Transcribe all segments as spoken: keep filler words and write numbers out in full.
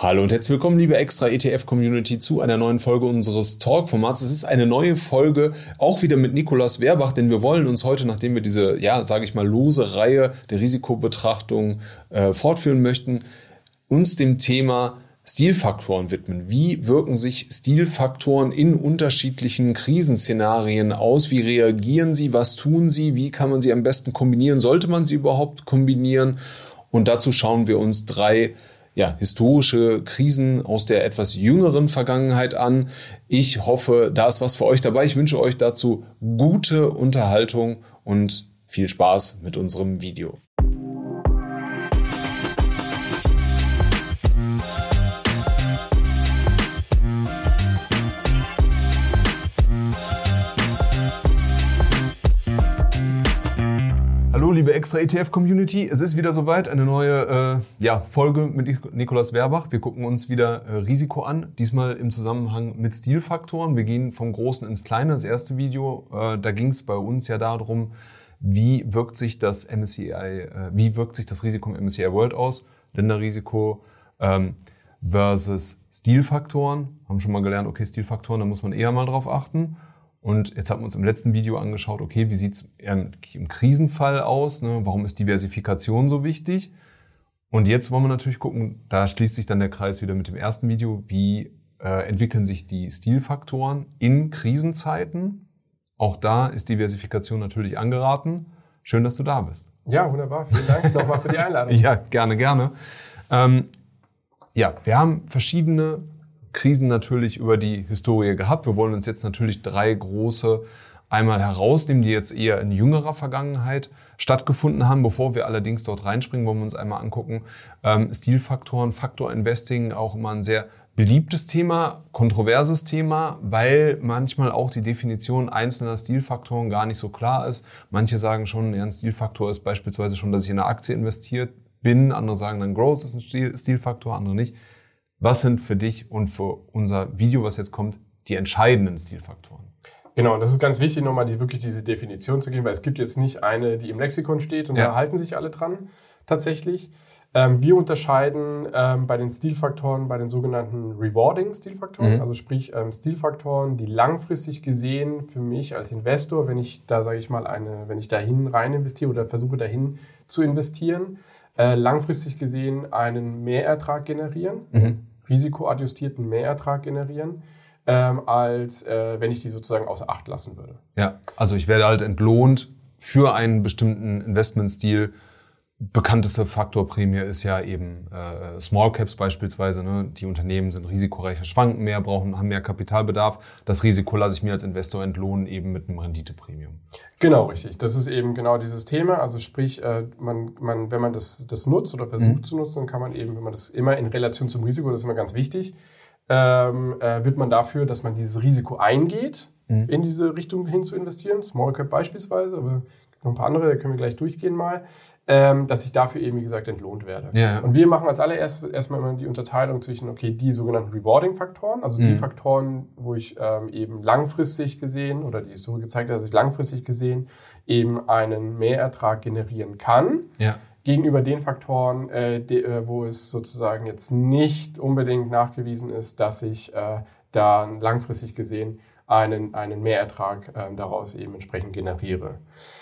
Hallo und herzlich willkommen, liebe Extra-E T F-Community, zu einer neuen Folge unseres Talk-Formats. Es ist eine neue Folge, auch wieder mit Nikolaus Werbach, denn wir wollen uns heute, nachdem wir diese, ja, sage ich mal, lose Reihe der Risikobetrachtung äh, fortführen möchten, uns dem Thema Stilfaktoren widmen. Wie wirken sich Stilfaktoren in unterschiedlichen Krisenszenarien aus? Wie reagieren sie? Was tun sie? Wie kann man sie am besten kombinieren? Sollte man sie überhaupt kombinieren? Und dazu schauen wir uns drei ja, historische Krisen aus der etwas jüngeren Vergangenheit an. Ich hoffe, da ist was für euch dabei. Ich wünsche euch dazu gute Unterhaltung und viel Spaß mit unserem Video. Hallo liebe Extra-E T F-Community, es ist wieder soweit, eine neue äh, ja, Folge mit Nikolaus Werbach. Wir gucken uns wieder äh, Risiko an, diesmal im Zusammenhang mit Stilfaktoren. Wir gehen vom Großen ins Kleine, das erste Video. Äh, da ging es bei uns ja darum, wie wirkt sich das M S C I, äh, wie wirkt sich das Risiko im M S C I World aus, Länderrisiko ähm, versus Stilfaktoren. Haben schon mal gelernt, okay, Stilfaktoren, da muss man eher mal drauf achten. Und jetzt haben wir uns im letzten Video angeschaut, okay, wie sieht es im Krisenfall aus? Ne? Warum ist Diversifikation so wichtig? Und jetzt wollen wir natürlich gucken, da schließt sich dann der Kreis wieder mit dem ersten Video, wie äh, entwickeln sich die Stilfaktoren in Krisenzeiten? Auch da ist Diversifikation natürlich angeraten. Schön, dass du da bist. Ja, wunderbar. Vielen Dank nochmal für die Einladung. Ja, gerne, gerne. Ähm, ja, wir haben verschiedene Krisen natürlich über die Historie gehabt. Wir wollen uns jetzt natürlich drei große einmal herausnehmen, die jetzt eher in jüngerer Vergangenheit stattgefunden haben. Bevor wir allerdings dort reinspringen, wollen wir uns einmal angucken, ähm, Stilfaktoren, Faktor Investing, auch immer ein sehr beliebtes Thema, kontroverses Thema, weil manchmal auch die Definition einzelner Stilfaktoren gar nicht so klar ist. Manche sagen schon, ja, ein Stilfaktor ist beispielsweise schon, dass ich in eine Aktie investiert bin. Andere sagen dann, Growth ist ein Stil- Stilfaktor, andere nicht. Was sind für dich und für unser Video, was jetzt kommt, die entscheidenden Stilfaktoren? Genau, das ist ganz wichtig, nochmal die, wirklich diese Definition zu geben, weil es gibt jetzt nicht eine, die im Lexikon steht und ja. Da halten sich alle dran, tatsächlich. Ähm, wir unterscheiden ähm, bei den Stilfaktoren, bei den sogenannten Rewarding Stilfaktoren, mhm. also sprich ähm, Stilfaktoren, die langfristig gesehen für mich als Investor, wenn ich da, sage ich mal, eine, wenn ich dahin rein investiere oder versuche dahin zu investieren, äh, langfristig gesehen einen Mehrertrag generieren. Mhm. risikoadjustierten Mehrertrag generieren, ähm, als äh, wenn ich die sozusagen außer Acht lassen würde. Ja, also ich werde halt entlohnt für einen bestimmten Investmentstil. Bekannteste Faktorprämie ist ja eben äh, Small Caps beispielsweise. Ne? Die Unternehmen sind risikoreicher, schwanken mehr, brauchen, haben mehr Kapitalbedarf. Das Risiko lasse ich mir als Investor entlohnen eben mit einem Renditepremium. Genau, richtig. Das ist eben genau dieses Thema. Also sprich, äh, man, man, wenn man das, das nutzt oder versucht mhm. zu nutzen, dann kann man eben, wenn man das immer in Relation zum Risiko, das ist immer ganz wichtig, ähm, äh, wird man dafür, dass man dieses Risiko eingeht, mhm. in diese Richtung hin zu investieren. Small Cap beispielsweise, aber noch ein paar andere, da können wir gleich durchgehen mal. Ähm, dass ich dafür eben, wie gesagt, entlohnt werde. Ja. Und wir machen als allererstes erstmal immer die Unterteilung zwischen, okay, die sogenannten Rewarding-Faktoren, also mhm. die Faktoren, wo ich ähm, eben langfristig gesehen, oder die Historie gezeigt hat, dass ich langfristig gesehen eben einen Mehrertrag generieren kann, ja. gegenüber den Faktoren, äh, de, äh, wo es sozusagen jetzt nicht unbedingt nachgewiesen ist, dass ich äh, da langfristig gesehen einen, einen Mehrertrag äh, daraus eben entsprechend generiere.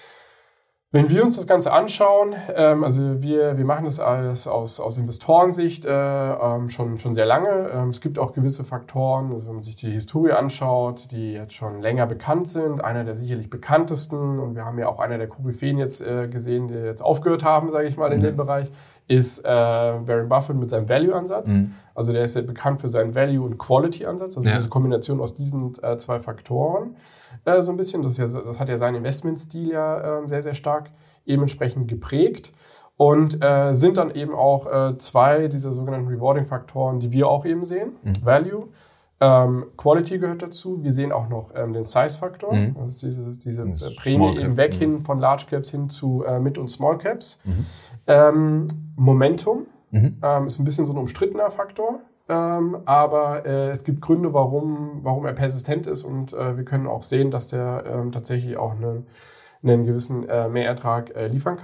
Wenn wir uns das Ganze anschauen, ähm, also wir, wir machen das alles aus, aus Investorensicht äh, ähm, schon, schon sehr lange. Ähm, es gibt auch gewisse Faktoren, also wenn man sich die Historie anschaut, die jetzt schon länger bekannt sind. Einer der sicherlich bekanntesten, und wir haben ja auch einer der Koryphäen jetzt äh, gesehen, die jetzt aufgehört haben, sage ich mal, in mhm. dem Bereich, ist äh, Warren Buffett mit seinem Value-Ansatz. Mhm. Also der ist ja bekannt für seinen Value- und Quality-Ansatz, also ja. diese Kombination aus diesen äh, zwei Faktoren. Äh, so ein bisschen, das, ist ja, das hat ja seinen Investmentstil ja äh, sehr, sehr stark eben entsprechend geprägt und äh, sind dann eben auch äh, zwei dieser sogenannten Rewarding-Faktoren, die wir auch eben sehen. Mhm. Value, ähm, Quality gehört dazu. Wir sehen auch noch ähm, den Size-Faktor, mhm. also diese, diese äh, Prämie eben weg mhm. hin von Large Caps hin zu äh, Mid- und Small Caps. Mhm. Ähm, Momentum mhm. ähm, ist ein bisschen so ein umstrittener Faktor. Ähm, aber äh, es gibt Gründe, warum, warum er persistent ist, und äh, wir können auch sehen, dass der ähm, tatsächlich auch einen, einen gewissen äh, Mehrertrag äh, liefern kann.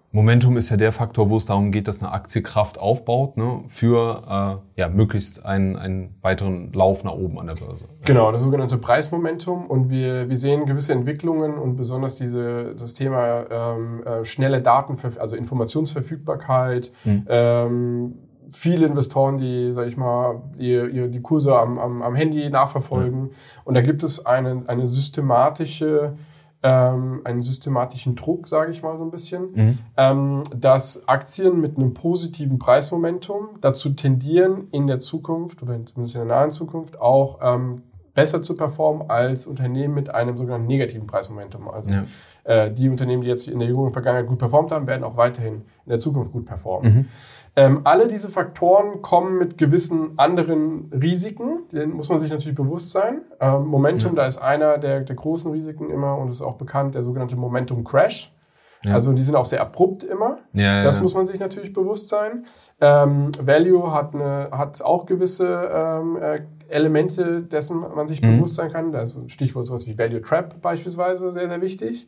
Momentum ist ja der Faktor, wo es darum geht, dass eine Aktie Kraft aufbaut, ne, für äh, ja, möglichst einen, einen weiteren Lauf nach oben an der Börse. Genau, das sogenannte Preismomentum. Und wir, wir sehen gewisse Entwicklungen und besonders diese, das Thema ähm, äh, schnelle Daten, also Informationsverfügbarkeit, mhm. ähm, viele Investoren, die, sag ich mal, die, die Kurse am, am, am Handy nachverfolgen. Mhm. Und da gibt es eine, eine systematische Ähm, einen systematischen Druck, sage ich mal so ein bisschen, mhm. ähm, dass Aktien mit einem positiven Preismomentum dazu tendieren, in der Zukunft oder zumindest in der nahen Zukunft auch ähm, besser zu performen als Unternehmen mit einem sogenannten negativen Preismomentum. Also ja. äh, die Unternehmen, die jetzt in der jüngeren Vergangenheit gut performt haben, werden auch weiterhin in der Zukunft gut performen. Mhm. Ähm, alle diese Faktoren kommen mit gewissen anderen Risiken, denen muss man sich natürlich bewusst sein. Ähm, Momentum, ja. da ist einer der, der großen Risiken immer und ist auch bekannt, der sogenannte Momentum Crash. Ja. Also die sind auch sehr abrupt immer. Ja, das ja. muss man sich natürlich bewusst sein. Ähm, Value hat, eine, hat auch gewisse ähm, äh, Elemente, dessen man sich mhm. bewusst sein kann. Da ist ein Stichwort sowas wie Value Trap beispielsweise sehr, sehr wichtig.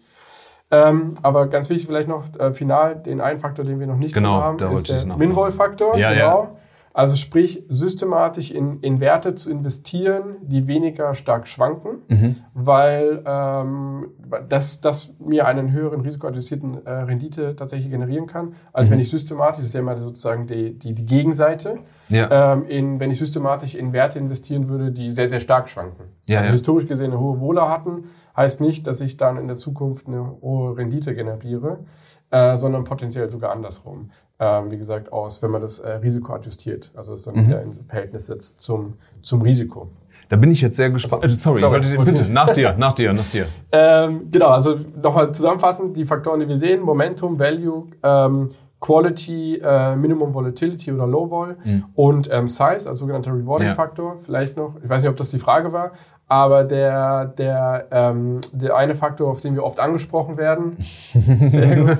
Ähm, aber ganz wichtig vielleicht noch äh, final, den einen Faktor, den wir noch nicht genau, haben, ist der Min-Vol-Faktor. Ja, genau. Ja. Also sprich, systematisch in, in Werte zu investieren, die weniger stark schwanken, mhm. weil ähm, das, das mir einen höheren risikoadjustierten äh, Rendite tatsächlich generieren kann, als mhm. wenn ich systematisch, das ist ja immer sozusagen die, die, die Gegenseite, ja. ähm, in, wenn ich systematisch in Werte investieren würde, die sehr, sehr stark schwanken. Ja, also ja. historisch gesehen eine hohe Wohler hatten, heißt nicht, dass ich dann in der Zukunft eine hohe Rendite generiere, äh, sondern potenziell sogar andersrum. Ähm, wie gesagt, aus, wenn man das äh, Risiko adjustiert. Also das ist dann mhm. wieder im Verhältnis jetzt zum, zum Risiko. Da bin ich jetzt sehr gespannt. Also, sorry, sorry bitte, bitte, nach dir, nach dir, nach dir. Ähm, genau, also nochmal zusammenfassend, die Faktoren, die wir sehen, Momentum, Value, ähm, Quality, äh, Minimum Volatility oder Low Vol mhm. und ähm, Size, also sogenannter Rewarding-Faktor. Ja. Vielleicht noch, ich weiß nicht, ob das die Frage war, aber der, der, ähm, der eine Faktor, auf den wir oft angesprochen werden, sehr gut,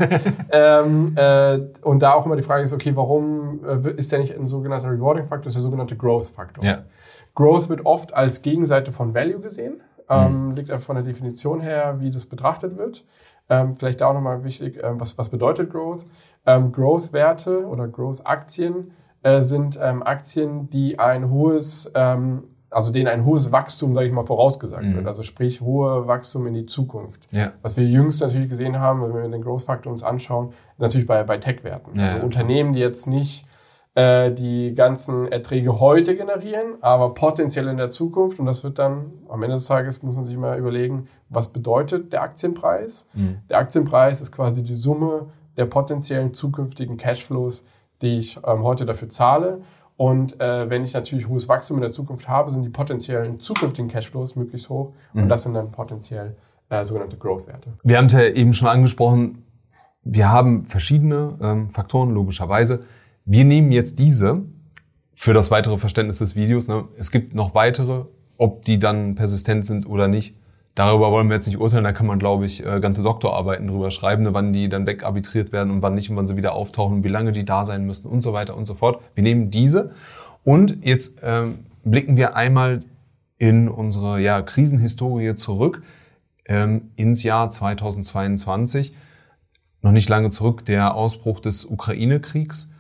ähm, äh, und da auch immer die Frage ist, okay, warum äh, ist der nicht ein sogenannter Rewarding-Faktor, ist der sogenannte Growth-Faktor. Ja. Growth wird oft als Gegenseite von Value gesehen, ähm, mhm. liegt einfach von der Definition her, wie das betrachtet wird. Ähm, vielleicht da auch nochmal wichtig, ähm, was, was bedeutet Growth? Ähm, Growth-Werte oder Growth-Aktien äh, sind ähm, Aktien, die ein hohes, ähm, also denen ein hohes Wachstum, sage ich mal, vorausgesagt mhm. wird. Also sprich, hohe Wachstum in die Zukunft. Ja. Was wir jüngst natürlich gesehen haben, wenn wir den Growth-Faktor uns anschauen, ist natürlich bei, bei Tech-Werten. Ja, also ja. Unternehmen, die jetzt nicht äh, die ganzen Erträge heute generieren, aber potenziell in der Zukunft. Und das wird dann, am Ende des Tages muss man sich mal überlegen, was bedeutet der Aktienpreis? Mhm. Der Aktienpreis ist quasi die Summe der potenziellen zukünftigen Cashflows, die ich ähm, heute dafür zahle. Und äh, wenn ich natürlich hohes Wachstum in der Zukunft habe, sind die potenziellen zukünftigen Cashflows möglichst hoch. Mhm. Und das sind dann potenziell äh, sogenannte Growth-Werte. Wir haben es ja eben schon angesprochen, wir haben verschiedene ähm, Faktoren, logischerweise. Wir nehmen jetzt diese für das weitere Verständnis des Videos. Ne? Es gibt noch weitere, ob die dann persistent sind oder nicht. Darüber wollen wir jetzt nicht urteilen, da kann man, glaube ich, ganze Doktorarbeiten drüber schreiben, ne, wann die dann wegarbitriert werden und wann nicht und wann sie wieder auftauchen und wie lange die da sein müssen und so weiter und so fort. Wir nehmen diese und jetzt ähm, blicken wir einmal in unsere ja, Krisenhistorie zurück, ähm, ins Jahr zweitausendzweiundzwanzig. Noch nicht lange zurück, der Ausbruch des Ukraine-Kriegs.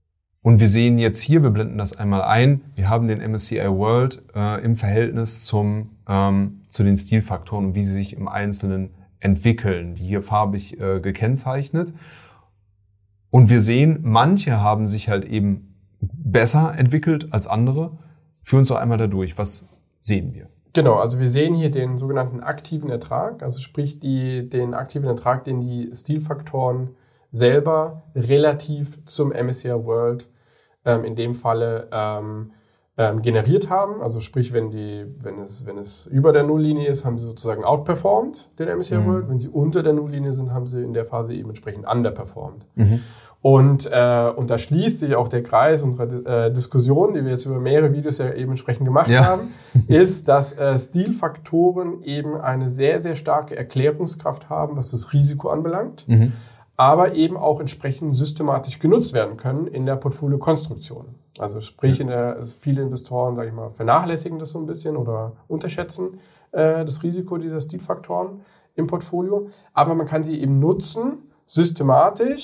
Und wir sehen jetzt hier, wir blenden das einmal ein, wir haben den M S C I World äh, im Verhältnis zum ähm, zu den Stilfaktoren und wie sie sich im Einzelnen entwickeln, die hier farbig äh, gekennzeichnet. Und wir sehen, manche haben sich halt eben besser entwickelt als andere. Führ uns doch einmal da durch. Was sehen wir? Genau, also wir sehen hier den sogenannten aktiven Ertrag, also sprich die, den aktiven Ertrag, den die Stilfaktoren selber relativ zum M S C I World ähm, in dem Falle ähm, ähm, generiert haben. Also sprich, wenn die, wenn es, wenn es über der Nulllinie ist, haben sie sozusagen outperformed den M S C I mhm. World. Wenn sie unter der Nulllinie sind, haben sie in der Phase eben entsprechend underperformed. Mhm. Und, äh, und da schließt sich auch der Kreis unserer äh, Diskussion, die wir jetzt über mehrere Videos ja eben entsprechend gemacht ja. haben, ist, dass äh, Stilfaktoren eben eine sehr, sehr starke Erklärungskraft haben, was das Risiko anbelangt. Mhm. aber eben auch entsprechend systematisch genutzt werden können in der Portfoliokonstruktion. Also sprich, in der, viele Investoren, sage ich mal, vernachlässigen das so ein bisschen oder unterschätzen äh, das Risiko dieser Stilfaktoren im Portfolio. Aber man kann sie eben nutzen, systematisch,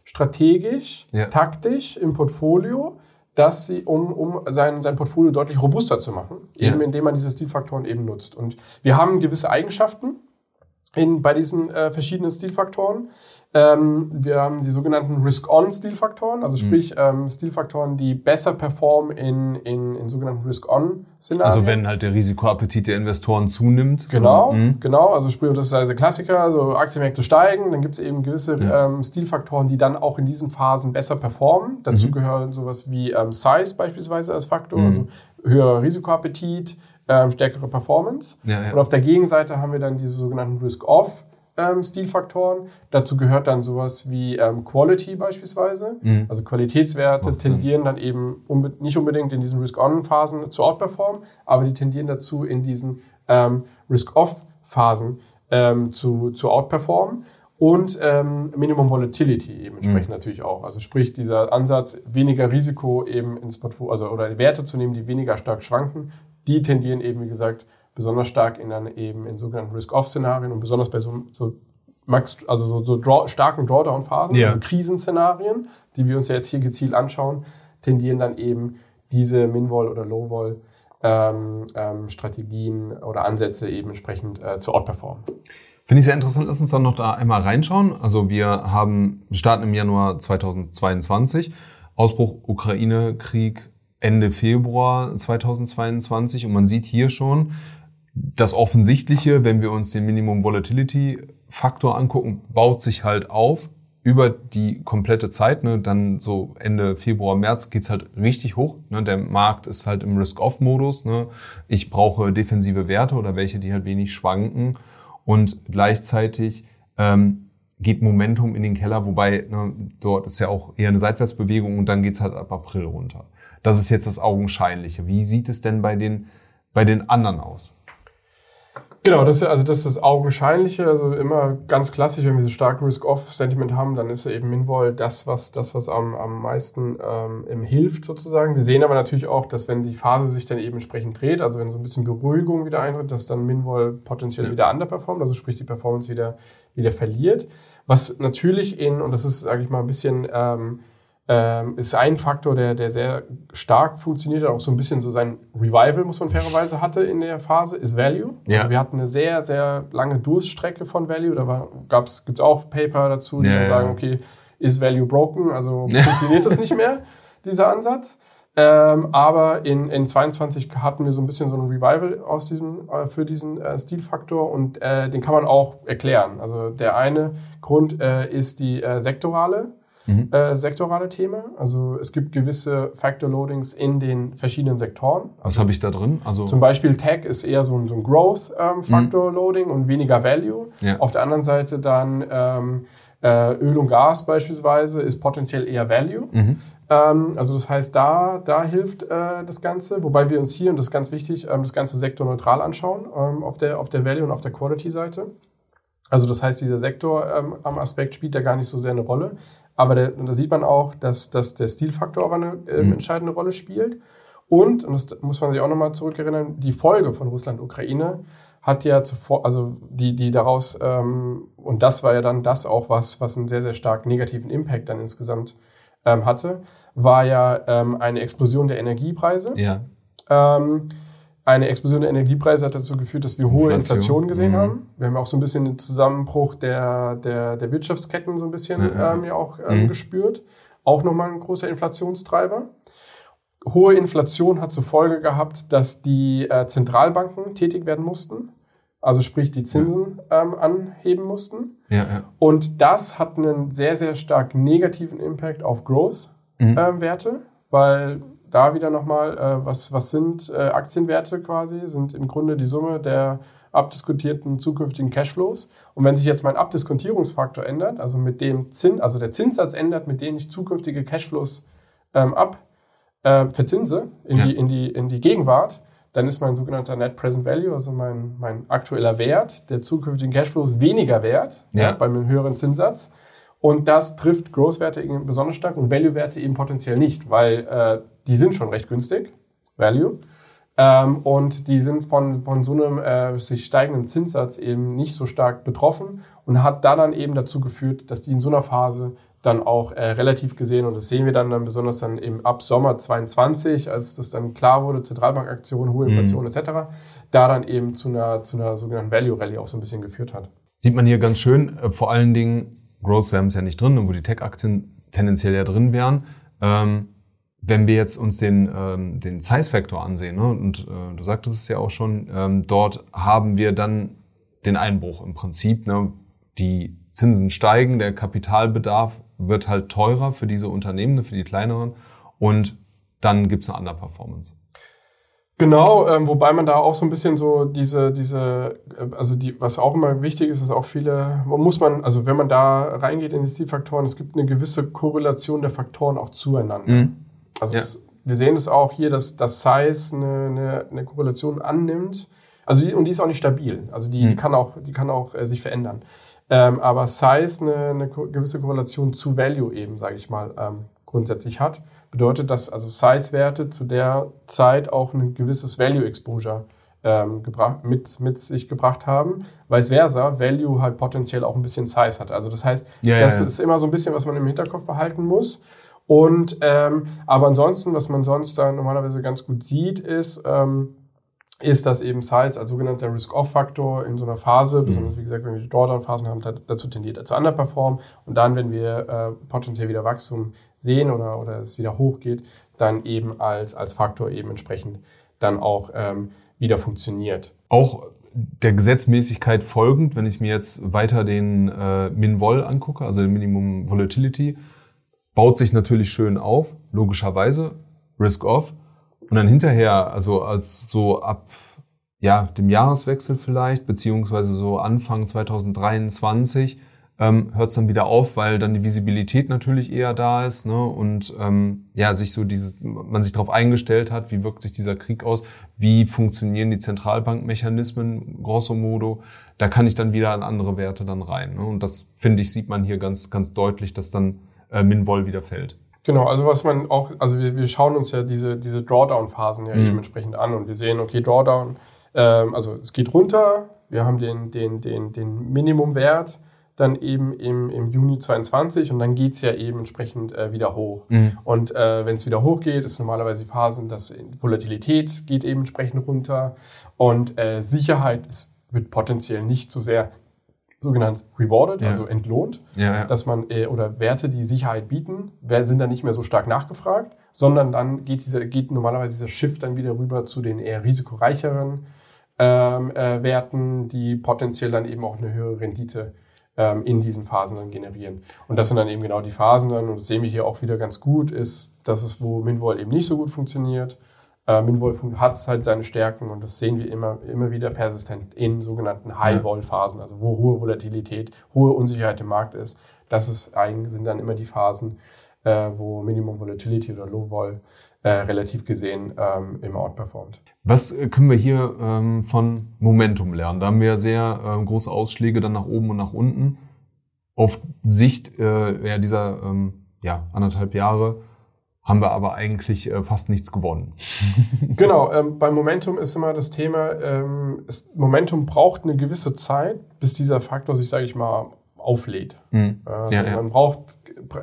strategisch, ja. taktisch im Portfolio, dass sie, um, um sein, sein Portfolio deutlich robuster zu machen, ja. eben indem man diese Stilfaktoren eben nutzt. Und wir haben gewisse Eigenschaften in, bei diesen äh, verschiedenen Stilfaktoren. Ähm, wir haben die sogenannten Risk-On-Stilfaktoren, also sprich mhm. ähm, Stilfaktoren, die besser performen in, in, in sogenannten Risk-On-Szenarien. Also wenn halt der Risikoappetit der Investoren zunimmt. Genau, mhm. genau. Also sprich, das ist also der Klassiker, also Aktienmärkte steigen, dann gibt es eben gewisse ja. ähm, Stilfaktoren, die dann auch in diesen Phasen besser performen. Dazu mhm. gehören sowas wie ähm, Size beispielsweise als Faktor, mhm. also höherer Risikoappetit, ähm, stärkere Performance. Ja, ja. Und auf der Gegenseite haben wir dann diese sogenannten Risk-Off Ähm, Stilfaktoren. Dazu gehört dann sowas wie ähm, Quality beispielsweise. Mhm. Also Qualitätswerte Macht tendieren Sinn. Dann eben unbe- nicht unbedingt in diesen Risk-On-Phasen zu outperformen, aber die tendieren dazu, in diesen ähm, Risk-Off-Phasen ähm, zu, zu outperformen. Und ähm, Minimum Volatility eben entsprechend mhm. natürlich auch. Also sprich, dieser Ansatz, weniger Risiko eben ins Portfolio, also oder Werte zu nehmen, die weniger stark schwanken, die tendieren eben, wie gesagt, besonders stark in dann eben in sogenannten Risk-Off-Szenarien und besonders bei so, so Max, also so, so draw, starken Drawdown-Phasen, ja. also Krisenszenarien, die wir uns ja jetzt hier gezielt anschauen, tendieren dann eben diese Min-Vol- oder Low-Vol ähm, ähm, Strategien oder Ansätze eben entsprechend äh, zu outperformen. Finde ich sehr interessant. Lass uns dann noch da einmal reinschauen. Also wir haben, wir starten im Januar zweitausendzweiundzwanzig, Ausbruch Ukraine-Krieg Ende Februar zweitausendzweiundzwanzig und man sieht hier schon, das Offensichtliche, wenn wir uns den Minimum Volatility Faktor angucken, baut sich halt auf über die komplette Zeit. Ne? Dann so Ende Februar, März geht's halt richtig hoch. Ne? Der Markt ist halt im Risk-Off-Modus. Ne? Ich brauche defensive Werte oder welche, die halt wenig schwanken. Und gleichzeitig ähm, geht Momentum in den Keller, wobei ne, dort ist ja auch eher eine Seitwärtsbewegung und dann geht's halt ab April runter. Das ist jetzt das Augenscheinliche. Wie sieht es denn bei den bei den anderen aus? Genau, das ist, also das ist das Augenscheinliche, also immer ganz klassisch, wenn wir so stark Risk-Off-Sentiment haben, dann ist eben Min-Vol das, was, das, was am, am meisten ähm, hilft sozusagen. Wir sehen aber natürlich auch, dass wenn die Phase sich dann eben entsprechend dreht, also wenn so ein bisschen Beruhigung wieder eintritt, dass dann Min-Vol potenziell ja. wieder underperformt, also sprich die Performance wieder, wieder verliert. Was natürlich in, und das ist, sage ich mal, ein bisschen... Ähm, Ähm, ist ein Faktor, der, der sehr stark funktioniert, auch so ein bisschen so sein Revival, muss man fairerweise hatte in der Phase, ist Value. Ja. Also wir hatten eine sehr, sehr lange Durststrecke von Value. Da war, gab's, gibt's auch Paper dazu, die ja, sagen, okay, ist Value broken? Also funktioniert das nicht mehr, dieser Ansatz. Ähm, aber in, in zweiundzwanzig hatten wir so ein bisschen so ein Revival aus diesem, äh, für diesen äh, Stilfaktor und äh, den kann man auch erklären. Also der eine Grund äh, ist die äh, sektorale Mhm. Äh, sektorale Thema. Also es gibt gewisse Factor-Loadings in den verschiedenen Sektoren. Was also, habe ich da drin? Also zum Beispiel Tech ist eher so ein, so ein Growth-Factor-Loading ähm, mhm. und weniger Value. Ja. Auf der anderen Seite dann ähm, äh, Öl und Gas beispielsweise ist potenziell eher Value. Mhm. Ähm, also das heißt, da, da hilft äh, das Ganze. Wobei wir uns hier, und das ist ganz wichtig, ähm, das Ganze sektorneutral anschauen ähm, auf der, auf der Value- und auf der Quality-Seite. Also das heißt, dieser Sektor ähm, am Aspekt spielt da gar nicht so sehr eine Rolle. Aber der, da sieht man auch, dass, dass der Stilfaktor aber eine äh, mhm. entscheidende Rolle spielt. Und, und das muss man sich auch nochmal zurückerinnern, die Folge von Russland-Ukraine hat ja zuvor, also die, die daraus, ähm, und das war ja dann das auch, was, was einen sehr, sehr stark negativen Impact dann insgesamt ähm, hatte, war ja ähm, eine Explosion der Energiepreise. Ja. Ähm, Eine Explosion der Energiepreise hat dazu geführt, dass wir hohe Inflation, Inflation gesehen mhm. haben. Wir haben auch so ein bisschen den Zusammenbruch der, der, der Wirtschaftsketten so ein bisschen mhm. ähm, ja auch ähm, mhm. gespürt. Auch nochmal ein großer Inflationstreiber. Hohe Inflation hat zur Folge gehabt, dass die äh, Zentralbanken tätig werden mussten. Also sprich, die Zinsen ja. ähm, anheben mussten. Ja, ja. Und das hat einen sehr, sehr stark negativen Impact auf Growth-Werte, mhm. ähm, weil... Da wieder nochmal, äh, was, was sind äh, Aktienwerte quasi? Sind im Grunde die Summe der abdiskontierten zukünftigen Cashflows. Und wenn sich jetzt mein Abdiskontierungsfaktor ändert, also mit dem Zins, also der Zinssatz ändert, mit dem ich zukünftige Cashflows ähm, ab äh, verzinse in, ja. die, in, die, in die Gegenwart, dann ist mein sogenannter Net Present Value, also mein, mein aktueller Wert der zukünftigen Cashflows weniger wert ja. Ja, bei einem höheren Zinssatz. Und das trifft Growth-Werte besonders stark und Value-Werte eben potenziell nicht, weil äh, die sind schon recht günstig, Value, ähm, und die sind von, von so einem äh, sich steigenden Zinssatz eben nicht so stark betroffen und hat da dann eben dazu geführt, dass die in so einer Phase dann auch äh, relativ gesehen, und das sehen wir dann, dann besonders dann eben ab Sommer zweiundzwanzig, als das dann klar wurde, Zentralbankaktionen, hohe Inflation mhm. et cetera, da dann eben zu einer, zu einer sogenannten Value Rally auch so ein bisschen geführt hat. Sieht man hier ganz schön, äh, vor allen Dingen, Growth, wir haben es ja nicht drin, wo die Tech-Aktien tendenziell ja drin wären. Ähm, wenn wir jetzt uns den, ähm, den Size-Faktor ansehen, ne, und äh, du sagtest es ja auch schon, ähm, dort haben wir dann den Einbruch im Prinzip, ne, die Zinsen steigen, der Kapitalbedarf wird halt teurer für diese Unternehmen, für die kleineren, und dann gibt's eine Underperformance. Genau, ähm, wobei man da auch so ein bisschen so diese, diese, also die, was auch immer wichtig ist, was auch viele, muss man, also wenn man da reingeht in die Stilfaktoren, es gibt eine gewisse Korrelation der Faktoren auch zueinander. Mhm. Also ja. es, wir sehen es auch hier, dass das Size eine, eine, eine Korrelation annimmt, also die, und die ist auch nicht stabil, also die, mhm. die kann auch, die kann auch äh, sich verändern. Ähm, aber Size eine, eine gewisse Korrelation zu Value eben, sage ich mal, ähm, grundsätzlich hat. Bedeutet, dass also Size-Werte zu der Zeit auch ein gewisses Value-Exposure ähm, gebracht, mit, mit sich gebracht haben. Vice versa, Value halt potenziell auch ein bisschen Size hat. Also das heißt, ja, das ja, ja. ist immer so ein bisschen, was man im Hinterkopf behalten muss. Und ähm, aber ansonsten, was man sonst da normalerweise ganz gut sieht, ist, ähm, ist das eben Size als sogenannter Risk-Off-Faktor in so einer Phase, mhm. besonders wie gesagt, wenn wir die Drawdown-Phasen haben, dazu tendiert er zu underperformen. Und dann, wenn wir äh, potenziell wieder Wachstum sehen oder, oder es wieder hochgeht, dann eben als, als Faktor eben entsprechend dann auch ähm, wieder funktioniert. Auch der Gesetzmäßigkeit folgend, wenn ich mir jetzt weiter den äh, Min-Vol angucke, also den Minimum Volatility, baut sich natürlich schön auf, logischerweise, Risk-Off. Und dann hinterher, also als so ab ja dem Jahreswechsel vielleicht, beziehungsweise so Anfang zwanzig dreiundzwanzig, ähm, hört es dann wieder auf, weil dann die Visibilität natürlich eher da ist, ne, und ähm, ja sich so dieses, man sich darauf eingestellt hat, wie wirkt sich dieser Krieg aus, wie funktionieren die Zentralbankmechanismen, grosso modo. Da kann ich dann wieder an andere Werte dann rein, ne, und das finde ich sieht man hier ganz ganz deutlich, dass dann äh, Min-Vol wieder fällt. Genau, also was man auch, also wir, wir schauen uns ja diese, diese Drawdown-Phasen ja mhm. eben entsprechend an und wir sehen, okay, Drawdown, ähm, also es geht runter, wir haben den, den, den, den Minimumwert dann eben im, im Juni zweiundzwanzig und dann geht's ja eben entsprechend äh, wieder hoch. Mhm. Und äh, wenn es wieder hochgeht, ist normalerweise die Phasen, dass Volatilität geht eben entsprechend runter und äh, Sicherheit ist, wird potenziell nicht so sehr sogenannt rewarded, ja. also entlohnt, ja, ja. dass man äh, oder Werte, die Sicherheit bieten, sind dann nicht mehr so stark nachgefragt, sondern dann geht diese geht normalerweise dieser Shift dann wieder rüber zu den eher risikoreicheren ähm, äh, Werten, die potenziell dann eben auch eine höhere Rendite ähm, in diesen Phasen dann generieren. Und das sind dann eben genau die Phasen dann, und das sehen wir hier auch wieder ganz gut, ist, dass es, wo Min-Vol eben nicht so gut funktioniert. Äh, Min-Vol hat halt seine Stärken und das sehen wir immer, immer wieder persistent in sogenannten High-Vol-Phasen, also wo hohe Volatilität, hohe Unsicherheit im Markt ist. Das ist eigentlich, sind dann immer die Phasen, äh, wo Minimum Volatility oder Low-Vol äh, relativ gesehen ähm, immer outperformt. Was können wir hier ähm, von Momentum lernen? Da haben wir ja sehr äh, große Ausschläge dann nach oben und nach unten. Auf Sicht äh, ja, dieser ähm, ja, anderthalb Jahre haben wir aber eigentlich äh, fast nichts gewonnen. Genau, ähm, beim Momentum ist immer das Thema, ähm, es, Momentum braucht eine gewisse Zeit, bis dieser Faktor sich, sage ich mal, auflädt. Mhm. Also ja, ja. Man braucht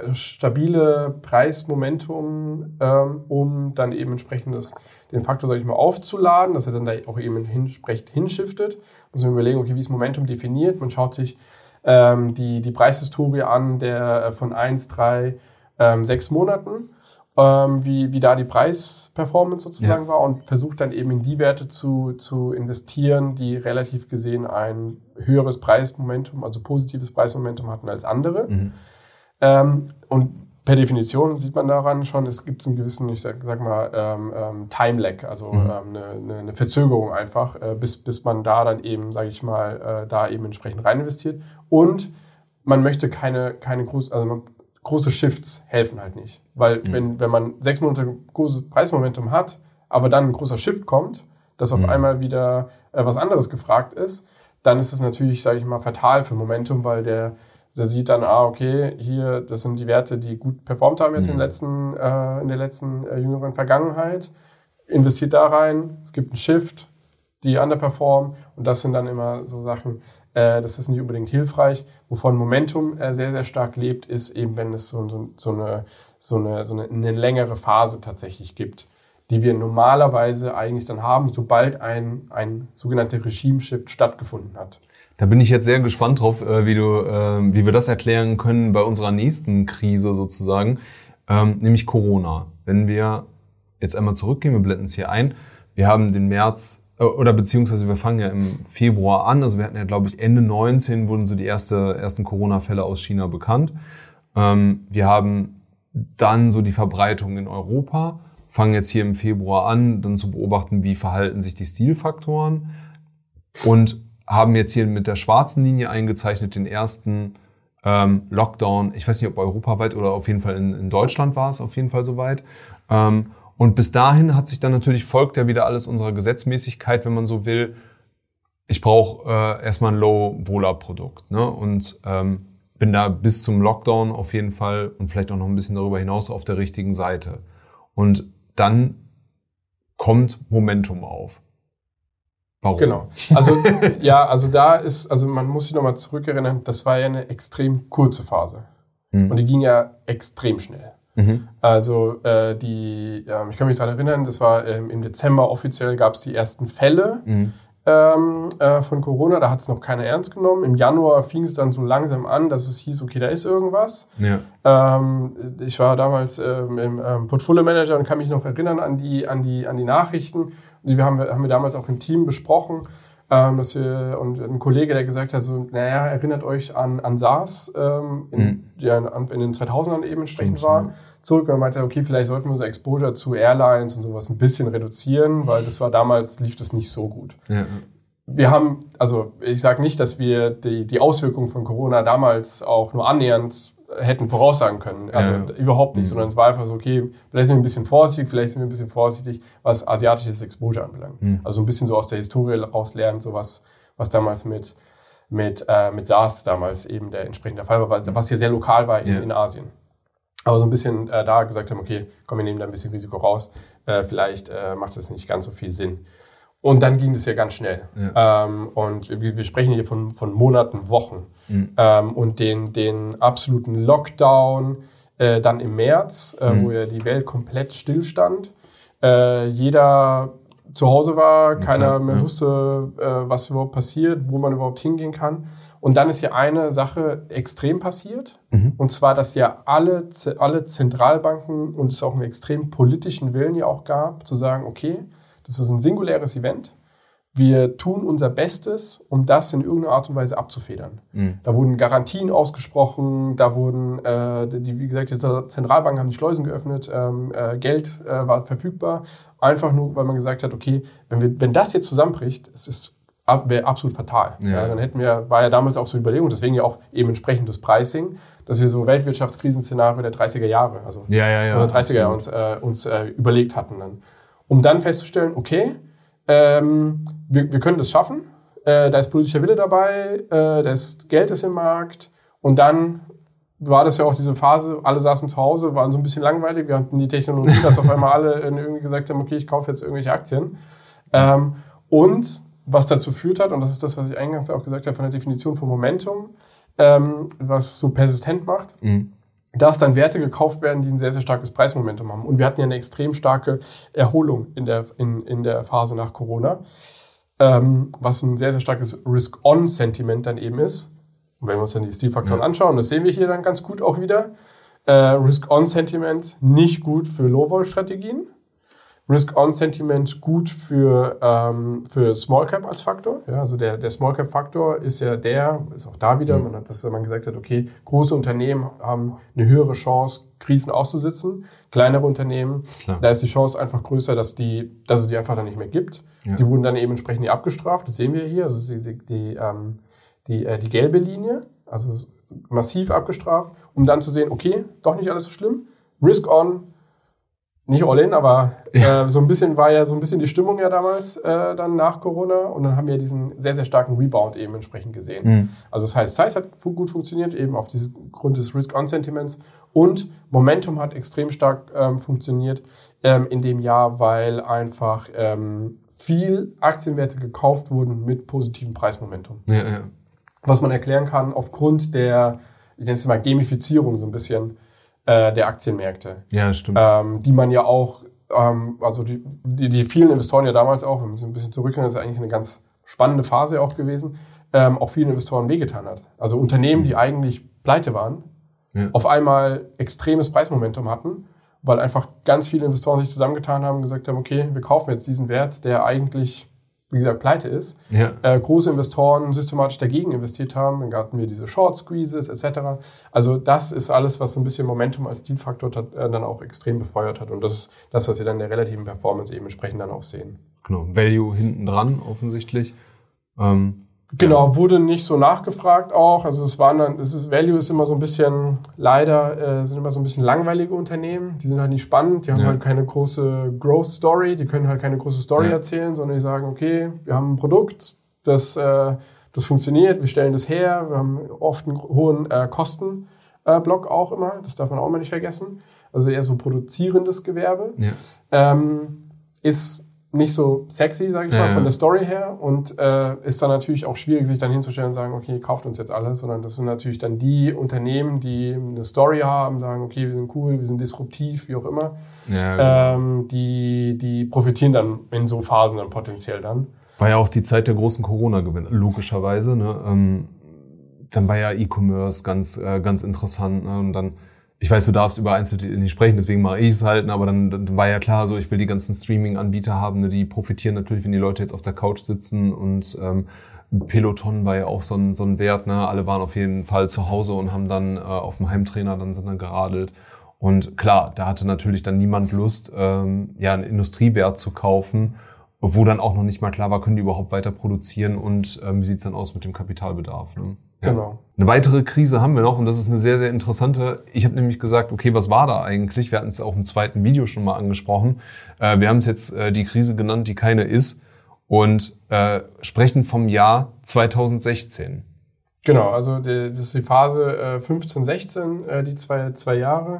stabile Preismomentum, ähm, um dann eben entsprechend das, den Faktor, sage ich mal, aufzuladen, dass er dann da auch eben entsprechend hinschiftet. Muss man überlegen, okay, wie ist Momentum definiert? Man schaut sich ähm, die, die Preishistorie an, der von eins, drei, sechs Monaten. Ähm, wie, wie da die Preisperformance sozusagen ja. war und versucht dann eben in die Werte zu, zu investieren, die relativ gesehen ein höheres Preismomentum, also positives Preismomentum hatten als andere. Mhm. Ähm, und per Definition sieht man daran schon, es gibt einen gewissen, ich sag, sag mal, ähm, ähm, Time-Lag, also mhm. ähm, eine, eine Verzögerung einfach, äh, bis, bis man da dann eben, sage ich mal, äh, da eben entsprechend rein investiert. Und man möchte keine, keine groß, also man große Shifts helfen halt nicht. Weil mhm. wenn, wenn man sechs Monate großes Preismomentum hat, aber dann ein großer Shift kommt, dass auf mhm. einmal wieder äh, was anderes gefragt ist, dann ist es natürlich, sage ich mal, fatal für Momentum, weil der, der sieht dann, ah, okay, hier, das sind die Werte, die gut performt haben jetzt mhm. in, den letzten, äh, in der letzten äh, jüngeren Vergangenheit, investiert da rein, es gibt einen Shift, die underperformen. Und das sind dann immer so Sachen, äh, das ist nicht unbedingt hilfreich. Wovon Momentum äh, sehr, sehr stark lebt, ist eben, wenn es so, so, so, eine, so, eine, so eine, eine längere Phase tatsächlich gibt, die wir normalerweise eigentlich dann haben, sobald ein, ein sogenannter Regime-Shift stattgefunden hat. Da bin ich jetzt sehr gespannt drauf, wie du, wie wir das erklären können bei unserer nächsten Krise sozusagen, nämlich Corona. Wenn wir jetzt einmal zurückgehen, wir blenden es hier ein, wir haben den März, oder beziehungsweise wir fangen ja im Februar an, also wir hatten ja, glaube ich, Ende neunzehn wurden so die erste, ersten Corona-Fälle aus China bekannt. Wir haben dann so die Verbreitung in Europa, fangen jetzt hier im Februar an, dann zu beobachten, wie verhalten sich die Stilfaktoren und haben jetzt hier mit der schwarzen Linie eingezeichnet den ersten ähm, Lockdown. Ich weiß nicht, ob europaweit oder auf jeden Fall in, in Deutschland war es auf jeden Fall soweit. Ähm, und bis dahin hat sich dann natürlich, folgt ja wieder alles unserer Gesetzmäßigkeit, wenn man so will. Ich brauche äh, erstmal ein Low-Vola-Produkt, ne? Und ähm, bin da bis zum Lockdown auf jeden Fall und vielleicht auch noch ein bisschen darüber hinaus auf der richtigen Seite. Und dann kommt Momentum auf. Warum? Genau. Also, ja, also da ist, also man muss sich nochmal zurückerinnern, das war ja eine extrem kurze Phase. Mhm. Und die ging ja extrem schnell. Mhm. Also, äh, die, ja, ich kann mich daran erinnern, das war ähm, im Dezember offiziell gab es die ersten Fälle mhm. ähm, äh, von Corona, da hat es noch keiner ernst genommen. Im Januar fing es dann so langsam an, dass es hieß, okay, da ist irgendwas. Ja. Ähm, ich war damals ähm, im ähm, Portfolio Manager und kann mich noch erinnern an die, an die, an die Nachrichten. Die haben wir, haben wir damals auch im Team besprochen, ähm, dass wir, und ein Kollege, der gesagt hat, so, naja, erinnert euch an, an SARS, ähm, in, mhm. ja, in den zweitausendern eben entsprechend Stimmt, war, ja. zurück und meinte, okay, vielleicht sollten wir unser Exposure zu Airlines und sowas ein bisschen reduzieren, weil das war damals, lief das nicht so gut. Ja. Wir haben, also ich sage nicht, dass wir die, die Auswirkungen von Corona damals auch nur annähernd hätten voraussagen können. Also ja. überhaupt nicht, mhm. sondern es war einfach so, okay, vielleicht sind wir ein bisschen vorsichtig, vielleicht sind wir ein bisschen vorsichtig, was asiatisches Exposure anbelangt. Mhm. Also ein bisschen so aus der Historie raus lernen, so was, was damals mit, mit, äh, mit SARS damals eben der entsprechende Fall war, was ja sehr lokal war in, ja. in Asien. Aber so ein bisschen äh, da gesagt haben, okay, komm, wir nehmen da ein bisschen Risiko raus, äh, vielleicht äh, macht das nicht ganz so viel Sinn. Und dann ging das ja ganz schnell. Ja. Ähm, und wir, wir sprechen hier von, von Monaten, Wochen. Mhm. Ähm, und den, den absoluten Lockdown äh, dann im März, äh, mhm. wo ja die Welt komplett stillstand. Äh, jeder zu Hause war, keiner klar, mehr ja. wusste, äh, was überhaupt passiert, wo man überhaupt hingehen kann. Und dann ist ja eine Sache extrem passiert. Mhm. Und zwar, dass ja alle, alle Zentralbanken und es auch einen extrem politischen Willen ja auch gab, zu sagen, okay, das ist ein singuläres Event. Wir tun unser Bestes, um das in irgendeiner Art und Weise abzufedern. Mhm. Da wurden Garantien ausgesprochen, da wurden, äh, die, wie gesagt, die Zentralbanken haben die Schleusen geöffnet, ähm, äh, Geld äh, war verfügbar. Einfach nur, weil man gesagt hat, okay, wenn, wir, wenn das jetzt zusammenbricht, es ist wäre absolut fatal. Ja. Ja, dann hätten wir, war ja damals auch so eine Überlegung, deswegen ja auch eben entsprechend das Pricing, dass wir so Weltwirtschaftskrisenszenario der dreißiger Jahre, also ja, ja, ja, oder dreißiger Jahre uns, äh, uns äh, überlegt hatten dann. Um dann festzustellen, okay, ähm, wir, wir können das schaffen, äh, da ist politischer Wille dabei, äh, da ist Geld ist im Markt und dann war das ja auch diese Phase, alle saßen zu Hause, waren so ein bisschen langweilig, wir hatten die Technologie, dass auf einmal alle irgendwie gesagt haben, okay, ich kaufe jetzt irgendwelche Aktien. Ähm, und was dazu führt hat, und das ist das, was ich eingangs auch gesagt habe von der Definition von Momentum, ähm, was so persistent macht, mhm. dass dann Werte gekauft werden, die ein sehr, sehr starkes Preismomentum haben. Und wir hatten ja eine extrem starke Erholung in der, in, in der Phase nach Corona, ähm, was ein sehr, sehr starkes Risk-On-Sentiment dann eben ist. Und wenn wir uns dann die Stilfaktoren ja. anschauen, das sehen wir hier dann ganz gut auch wieder, äh, Risk-On-Sentiment nicht gut für Low-Vol-Strategien, Risk-On-Sentiment gut für, ähm, für Small-Cap als Faktor. Ja, also der, der Small-Cap-Faktor ist ja der, ist auch da wieder, mhm. man hat das, wenn man gesagt hat, okay, große Unternehmen haben eine höhere Chance, Krisen auszusitzen. Kleinere Unternehmen, Klar. da ist die Chance einfach größer, dass, die, dass es die einfach dann nicht mehr gibt. Ja. Die wurden dann eben entsprechend abgestraft. Das sehen wir hier, also die, die, ähm, die, äh, die gelbe Linie, also massiv abgestraft, um dann zu sehen, okay, doch nicht alles so schlimm. Risk-On, nicht all in, aber ja. äh, so ein bisschen war ja so ein bisschen die Stimmung ja damals äh, dann nach Corona und dann haben wir diesen sehr, sehr starken Rebound eben entsprechend gesehen. Mhm. Also das heißt, Size hat gut funktioniert, eben auf diesem Grund des Risk-On-Sentiments und Momentum hat extrem stark ähm, funktioniert ähm, in dem Jahr, weil einfach ähm, viel Aktienwerte gekauft wurden mit positivem Preismomentum. Ja, ja. Was man erklären kann aufgrund der, ich nenne es mal Gamifizierung so ein bisschen, äh, der Aktienmärkte. Ja, stimmt. Ähm, die man ja auch, ähm, also die, die, die vielen Investoren ja damals auch, wenn man sich ein bisschen zurückgehen, das ist eigentlich eine ganz spannende Phase auch gewesen, ähm, auch vielen Investoren wehgetan hat. Also Unternehmen, die eigentlich pleite waren, ja. auf einmal extremes Preismomentum hatten, weil einfach ganz viele Investoren sich zusammengetan haben und gesagt haben, okay, wir kaufen jetzt diesen Wert, der eigentlich, wie gesagt, pleite ist. Ja. Äh, große Investoren systematisch dagegen investiert haben. Dann hatten wir diese Short Squeezes et cetera. Also das ist alles, was so ein bisschen Momentum als Stilfaktor hat, äh, dann auch extrem befeuert hat. Und das ist das, was wir dann in der relativen Performance eben entsprechend dann auch sehen. Genau, Value hinten dran offensichtlich. Ähm Genau, wurde nicht so nachgefragt auch. Also es waren dann, es ist, Value ist immer so ein bisschen, leider äh, sind immer so ein bisschen langweilige Unternehmen. Die sind halt nicht spannend, die haben ja. halt keine große Growth Story, die können halt keine große Story ja. erzählen, sondern die sagen, okay, wir haben ein Produkt, das, äh, das funktioniert, wir stellen das her, wir haben oft einen hohen äh, Kostenblock äh, auch immer, das darf man auch immer nicht vergessen. Also eher so produzierendes Gewerbe. Ja. Ähm, ist nicht so sexy, sage ich ja, mal, von der Story her und äh, ist dann natürlich auch schwierig, sich dann hinzustellen und sagen, okay, kauft uns jetzt alles, sondern das sind natürlich dann die Unternehmen, die eine Story haben, sagen, okay, wir sind cool, wir sind disruptiv, wie auch immer, ja, genau. ähm, die, die profitieren dann in so Phasen dann potenziell dann. War ja auch die Zeit der großen Corona-Gewinne, logischerweise, ne? Ähm, dann war ja E-Commerce ganz, äh, ganz interessant, ne? Und dann ich weiß, du darfst über Einzeltitel nicht sprechen, deswegen mache ich es halt, aber dann, dann war ja klar, so ich will die ganzen Streaming-Anbieter haben, ne, die profitieren natürlich, wenn die Leute jetzt auf der Couch sitzen und ähm, Peloton war ja auch so ein, so ein Wert, ne, alle waren auf jeden Fall zu Hause und haben dann äh, auf dem Heimtrainer, dann sind dann geradelt und klar, da hatte natürlich dann niemand Lust, ähm, ja, einen Industriewert zu kaufen, wo dann auch noch nicht mal klar war, können die überhaupt weiter produzieren und ähm, wie sieht's dann aus mit dem Kapitalbedarf, ne? Ja. Genau. Eine weitere Krise haben wir noch und das ist eine sehr, sehr interessante. Ich habe nämlich gesagt, okay, was war da eigentlich? Wir hatten es auch im zweiten Video schon mal angesprochen. Äh, wir haben es jetzt äh, die Krise genannt, die keine ist und äh, sprechen vom Jahr zwanzig sechzehn. Genau, also die, das ist die Phase äh, fünfzehn, sechzehn, äh, die zwei, zwei Jahre.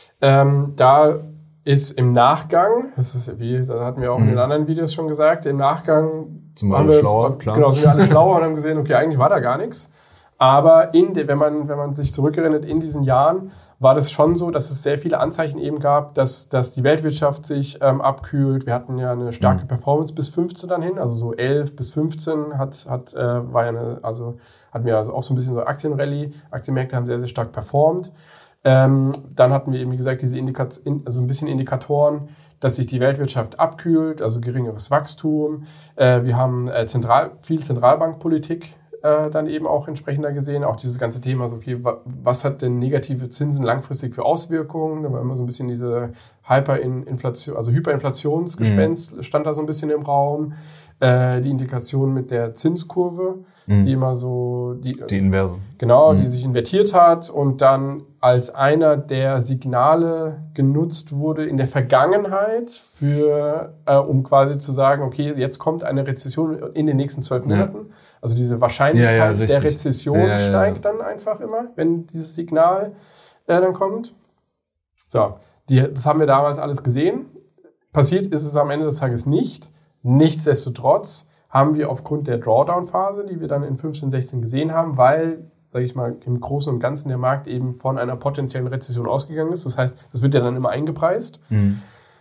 Ähm, da ist im Nachgang, das ist wie, da hatten wir auch mhm. in den anderen Videos schon gesagt, im Nachgang sind wir alle schlauer, klar. Genau, sind wir alle schlauer und haben gesehen, okay, eigentlich war da gar nichts. Aber in de, wenn man wenn man sich zurückerinnert, in diesen Jahren war das schon so, dass es sehr viele Anzeichen eben gab, dass dass die Weltwirtschaft sich ähm, abkühlt. Wir hatten ja eine starke mhm. Performance bis fünfzehn dann hin, also so elf bis fünfzehn hat hat äh, war ja eine, also hatten wir also auch so ein bisschen so Aktienrallye. Aktienmärkte haben sehr sehr stark performt. Ähm, dann hatten wir eben wie gesagt diese Indikat in, also ein bisschen Indikatoren, dass sich die Weltwirtschaft abkühlt, also geringeres Wachstum. Äh, wir haben äh, zentral viel Zentralbankpolitik dann eben auch entsprechender gesehen. Auch dieses ganze Thema, so okay, was hat denn negative Zinsen langfristig für Auswirkungen? Da war immer so ein bisschen diese Hyperinflation, also Hyperinflationsgespenst mhm. stand da so ein bisschen im Raum. Äh, die Indikation mit der Zinskurve, mhm. die immer so... Die, die Inverse. Genau, mhm. die sich invertiert hat und dann als einer der Signale genutzt wurde in der Vergangenheit für, äh, um quasi zu sagen, okay, jetzt kommt eine Rezession in den nächsten zwölf Monaten. Ja. Also diese Wahrscheinlichkeit ja, ja, der Rezession ja, ja, ja. steigt dann einfach immer, wenn dieses Signal äh, dann kommt. So, die, das haben wir damals alles gesehen. Passiert ist es am Ende des Tages nicht. Nichtsdestotrotz haben wir aufgrund der Drawdown-Phase, die wir dann in fünfzehn, sechzehn gesehen haben, weil, sage ich mal, im Großen und Ganzen der Markt eben von einer potenziellen Rezession ausgegangen ist. Das heißt, das wird ja dann immer eingepreist. Mhm.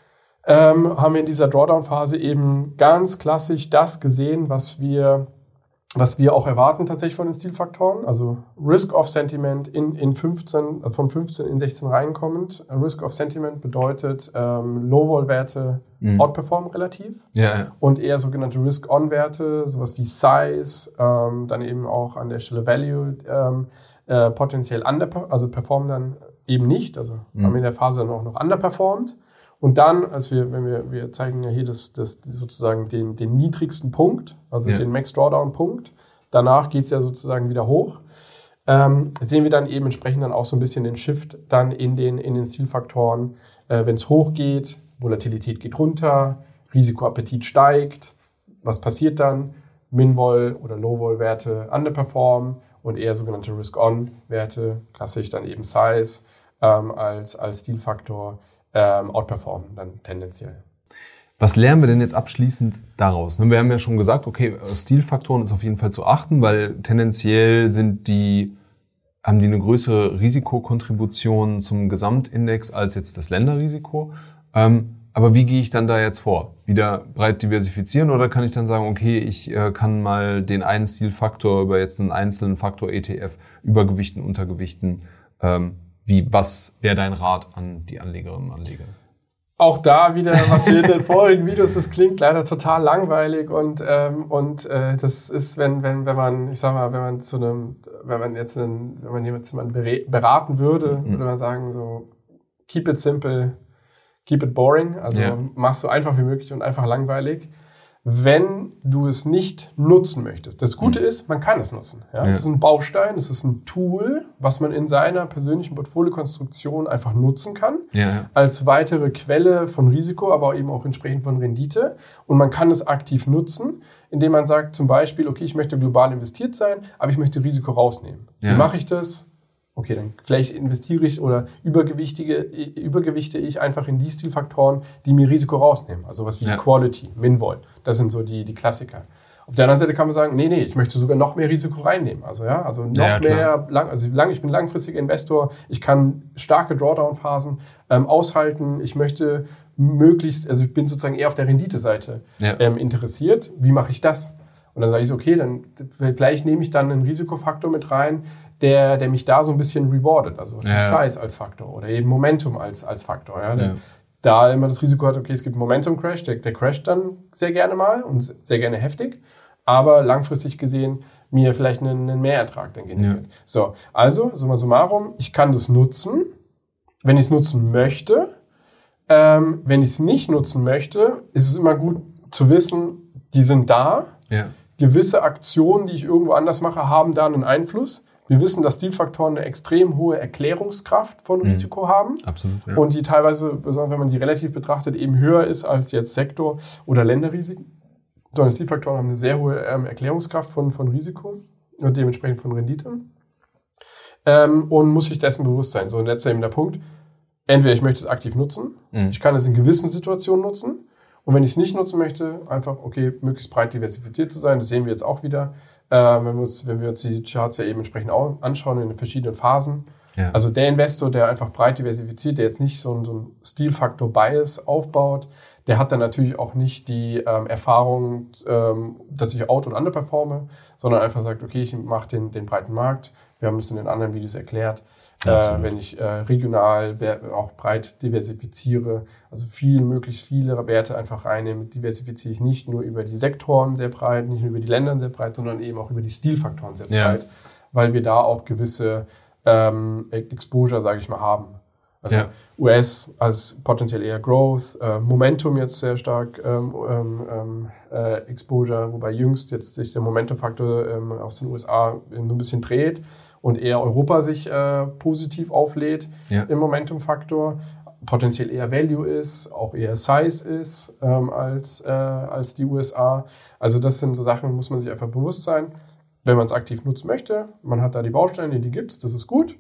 Ähm, haben wir in dieser Drawdown-Phase eben ganz klassisch das gesehen, was wir was wir auch erwarten tatsächlich von den Stilfaktoren, also Risk-of-Sentiment in, in fünfzehn, also von fünfzehn in sechzehn reinkommend. Risk-of-Sentiment bedeutet ähm, Low-Vol-Werte mhm. outperformen relativ ja, ja. und eher sogenannte Risk-on-Werte, sowas wie Size, ähm, dann eben auch an der Stelle Value, ähm, äh, potenziell under, also performen dann eben nicht, also mhm. haben wir in der Phase dann auch noch underperformed. Und dann, als wir, wenn wir, wir zeigen ja hier das, das sozusagen den, den niedrigsten Punkt, also ja. den Max Drawdown Punkt. Danach geht's ja sozusagen wieder hoch. Ähm, sehen wir dann eben entsprechend dann auch so ein bisschen den Shift dann in den, in den Stilfaktoren. Äh, wenn es hoch geht, Volatilität geht runter, Risikoappetit steigt. Was passiert dann? Min-Vol- oder Low-Vol-Werte underperformen und eher sogenannte Risk-On-Werte, klassisch dann eben Size, ähm, als, als Stilfaktor. Ähm, outperformen dann tendenziell. Was lernen wir denn jetzt abschließend daraus? Wir haben ja schon gesagt, okay, Stilfaktoren ist auf jeden Fall zu achten, weil tendenziell sind die, haben die eine größere Risikokontribution zum Gesamtindex als jetzt das Länderrisiko. Ähm, aber wie gehe ich dann da jetzt vor? Wieder breit diversifizieren oder kann ich dann sagen, okay, ich äh, kann mal den einen Stilfaktor über jetzt einen einzelnen Faktor E T F übergewichten, untergewichten? Ähm, wie, was wäre dein Rat an die Anlegerinnen und Anleger? Auch da wieder, was wir in den vorigen Videos, das klingt leider total langweilig und ähm, und äh, das ist, wenn wenn wenn man, ich sag mal, wenn man zu einem, wenn man jetzt einen, wenn man jemanden beraten würde, mhm. würde man sagen so, keep it simple, keep it boring, also ja. mach so einfach wie möglich und einfach langweilig. Wenn du es nicht nutzen möchtest. Das Gute mhm. ist, man kann es nutzen. Ja? Ja. Es ist ein Baustein, es ist ein Tool, was man in seiner persönlichen Portfoliokonstruktion einfach nutzen kann, ja. als weitere Quelle von Risiko, aber eben auch entsprechend von Rendite. Und man kann es aktiv nutzen, indem man sagt zum Beispiel, okay, ich möchte global investiert sein, aber ich möchte Risiko rausnehmen. Ja. Wie mache ich das? Okay, dann vielleicht investiere ich oder übergewichtige, übergewichte ich einfach in die Stilfaktoren, die mir Risiko rausnehmen. Also was wie ja. Quality, Minvol. Das sind so die, die Klassiker. Auf der anderen Seite kann man sagen, nee, nee, ich möchte sogar noch mehr Risiko reinnehmen. Also ja, also noch ja, mehr, lang, also lang, ich bin langfristiger Investor, ich kann starke Drawdown-Phasen ähm, aushalten, ich möchte möglichst, also ich bin sozusagen eher auf der Rendite-Seite ja. ähm, interessiert. Wie mache ich das? Und dann sage ich so, okay, dann vielleicht nehme ich dann einen Risikofaktor mit rein, der, der mich da so ein bisschen rewardet, also was wie ja. Size als Faktor oder eben Momentum als, als Faktor. Ja, der, ja. Da immer das Risiko hat, okay, es gibt einen Momentum-Crash, der, der crasht dann sehr gerne mal und sehr gerne heftig, aber langfristig gesehen mir vielleicht einen, einen Mehrertrag dann generiert. Ja. So, also, summa summarum, ich kann das nutzen, wenn ich es nutzen möchte. Ähm, wenn ich es nicht nutzen möchte, ist es immer gut zu wissen, die sind da. Ja. Gewisse Aktionen, die ich irgendwo anders mache, haben da einen Einfluss. Wir wissen, dass Stilfaktoren eine extrem hohe Erklärungskraft von Risiko mhm. haben. Absolut, ja. Und die teilweise, besonders wenn man die relativ betrachtet, eben höher ist als jetzt Sektor- oder Länderrisiken. Sondern Stilfaktoren haben eine sehr hohe ähm, Erklärungskraft von, von Risiko und dementsprechend von Rendite. Ähm, und muss sich dessen bewusst sein. So, und jetzt eben der Punkt. Entweder ich möchte es aktiv nutzen, mhm. ich kann es in gewissen Situationen nutzen. Und wenn ich es nicht nutzen möchte, einfach, okay, möglichst breit diversifiziert zu sein. Das sehen wir jetzt auch wieder. Äh, wenn, wir uns, wenn wir uns die Charts ja eben entsprechend auch anschauen in den verschiedenen Phasen. Ja. Also der Investor, der einfach breit diversifiziert, der jetzt nicht so einen, so einen Stilfaktor-Bias aufbaut, der hat dann natürlich auch nicht die ähm, Erfahrung, ähm, dass ich out- und underperforme, sondern einfach sagt, okay, ich mache den, den breiten Markt. Wir haben das in den anderen Videos erklärt. Äh, wenn ich äh, regional auch breit diversifiziere, also viel, möglichst viele Werte einfach reinnehme, diversifiziere ich nicht nur über die Sektoren sehr breit, nicht nur über die Länder sehr breit, sondern eben auch über die Stilfaktoren sehr ja. breit, weil wir da auch gewisse ähm, Exposure, sage ich mal, haben. Also ja. U S als potenziell eher Growth, äh, Momentum jetzt sehr stark ähm, ähm, äh, Exposure, wobei jüngst jetzt sich der Momentum-Faktor ähm, aus den U S A so ein bisschen dreht und eher Europa sich äh, positiv auflädt ja. im Momentum-Faktor, potenziell eher Value ist, auch eher Size ist ähm, als, äh, als die U S A. Also das sind so Sachen, muss man sich einfach bewusst sein, wenn man es aktiv nutzen möchte. Man hat da die Bausteine, die gibt's, das ist gut.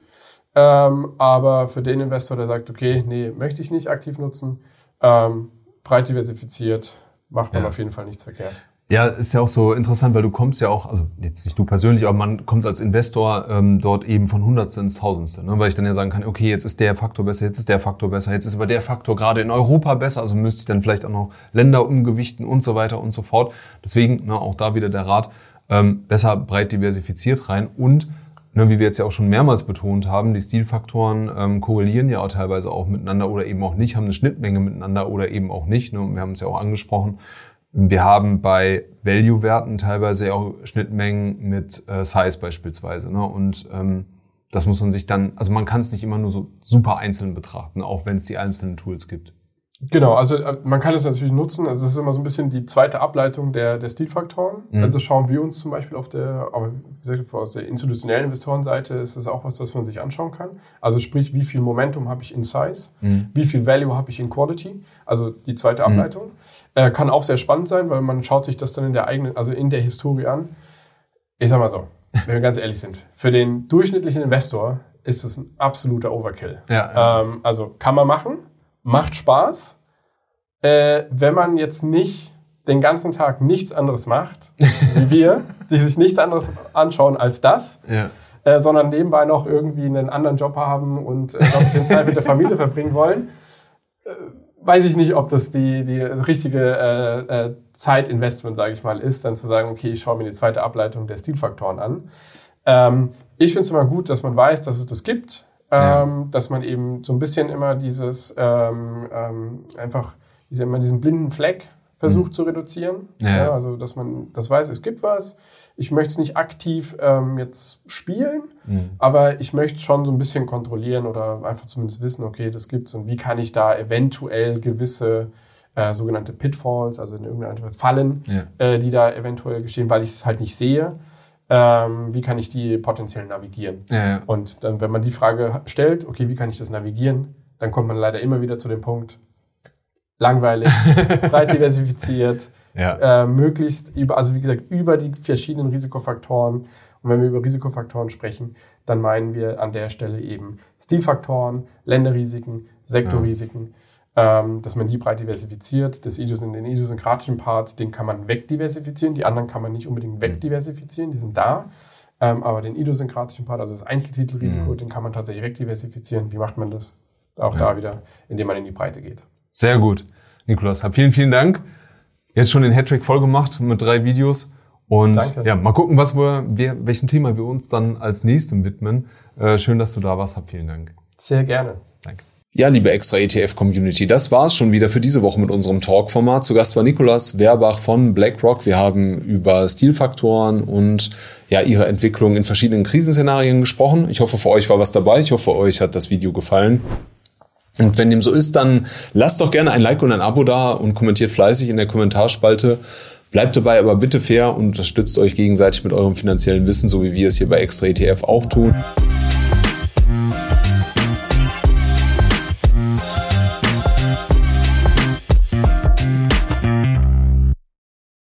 Ähm, aber für den Investor, der sagt, okay, nee, möchte ich nicht aktiv nutzen, ähm, breit diversifiziert, macht man ja. auf jeden Fall nichts verkehrt. Ja, ist ja auch so interessant, weil du kommst ja auch, also jetzt nicht du persönlich, aber man kommt als Investor ähm, dort eben von Hundertste ins Tausendste, ne? Weil ich dann ja sagen kann, okay, jetzt ist der Faktor besser, jetzt ist der Faktor besser, jetzt ist aber der Faktor gerade in Europa besser, also müsste ich dann vielleicht auch noch Länder umgewichten und so weiter und so fort. Deswegen, ne, auch da wieder der Rat, ähm, besser breit diversifiziert rein und ne, wie wir jetzt ja auch schon mehrmals betont haben, die Stilfaktoren ähm, korrelieren ja auch teilweise auch miteinander oder eben auch nicht, haben eine Schnittmenge miteinander oder eben auch nicht. Ne? Und wir haben es ja auch angesprochen. Wir haben bei Value-Werten teilweise auch Schnittmengen mit äh, Size beispielsweise. Ne? Und ähm, das muss man sich dann, also man kann es nicht immer nur so super einzeln betrachten, auch wenn es die einzelnen Tools gibt. Genau, also man kann es natürlich nutzen. Also das ist immer so ein bisschen die zweite Ableitung der, der Stilfaktoren. Mhm. Also das schauen wir uns zum Beispiel auf der, aber wie gesagt, aus der institutionellen Investorenseite ist es auch was, das man sich anschauen kann. Also sprich, wie viel Momentum habe ich in Size, mhm. wie viel Value habe ich in Quality. Also die zweite Ableitung. Mhm. Äh, kann auch sehr spannend sein, weil man schaut sich das dann in der eigenen, also in der Historie an. Ich sag mal so, wenn wir ganz ehrlich sind, für den durchschnittlichen Investor ist es ein absoluter Overkill. Ja, ja. Ähm, also kann man machen. Macht Spaß, äh, wenn man jetzt nicht den ganzen Tag nichts anderes macht, wie wir, die sich nichts anderes anschauen als das, ja. äh, sondern nebenbei noch irgendwie einen anderen Job haben und äh, noch ein bisschen Zeit mit der Familie verbringen wollen, äh, weiß ich nicht, ob das die, die richtige äh, äh, Zeitinvestment, sage ich mal, ist, dann zu sagen, okay, ich schaue mir die zweite Ableitung der Stilfaktoren an. Ähm, ich finde es immer gut, dass man weiß, dass es das gibt, ähm, ja. dass man eben so ein bisschen immer dieses, ähm, ähm, einfach, ich sag mal, diesen blinden Fleck versucht mhm. zu reduzieren. Ja. Ja, also, dass man das weiß, es gibt was. Ich möchte es nicht aktiv ähm, jetzt spielen, mhm. aber ich möchte schon so ein bisschen kontrollieren oder einfach zumindest wissen, okay, das gibt's und wie kann ich da eventuell gewisse äh, sogenannte Pitfalls, also in irgendeine Fallen, ja. äh, die da eventuell geschehen, weil ich es halt nicht sehe, ähm, wie kann ich die potenziell navigieren? Ja, ja. Und dann, wenn man die Frage stellt, okay, wie kann ich das navigieren, dann kommt man leider immer wieder zu dem Punkt, langweilig, breit diversifiziert, ja. äh, möglichst über, also wie gesagt, über die verschiedenen Risikofaktoren. Und wenn wir über Risikofaktoren sprechen, dann meinen wir an der Stelle eben Stilfaktoren, Länderrisiken, Sektorrisiken, ja. ähm, dass man die breit diversifiziert. Das Idiosyn, den idiosynkratischen Parts, den kann man wegdiversifizieren, die anderen kann man nicht unbedingt wegdiversifizieren, die sind da. Ähm, aber den idiosynkratischen Part, also das Einzeltitelrisiko, mhm. den kann man tatsächlich wegdiversifizieren. Wie macht man das? Auch ja. da wieder, indem man in die Breite geht. Sehr gut. Nikolas, hab vielen, vielen Dank. Jetzt schon den Hattrick voll gemacht mit drei Videos. Und Danke. ja, mal gucken, was wir, wir, welchem Thema wir uns dann als nächstem widmen. Äh, schön, dass du da warst. Hab vielen Dank. Sehr gerne. Danke. Ja, liebe Extra-E T F-Community, das war's schon wieder für diese Woche mit unserem Talk-Format. Zu Gast war Nikolas Werbach von BlackRock. Wir haben über Stilfaktoren und ja ihre Entwicklung in verschiedenen Krisenszenarien gesprochen. Ich hoffe, für euch war was dabei. Ich hoffe, euch hat das Video gefallen. Und wenn dem so ist, dann lasst doch gerne ein Like und ein Abo da und kommentiert fleißig in der Kommentarspalte. Bleibt dabei aber bitte fair und unterstützt euch gegenseitig mit eurem finanziellen Wissen, so wie wir es hier bei Extra E T F auch tun.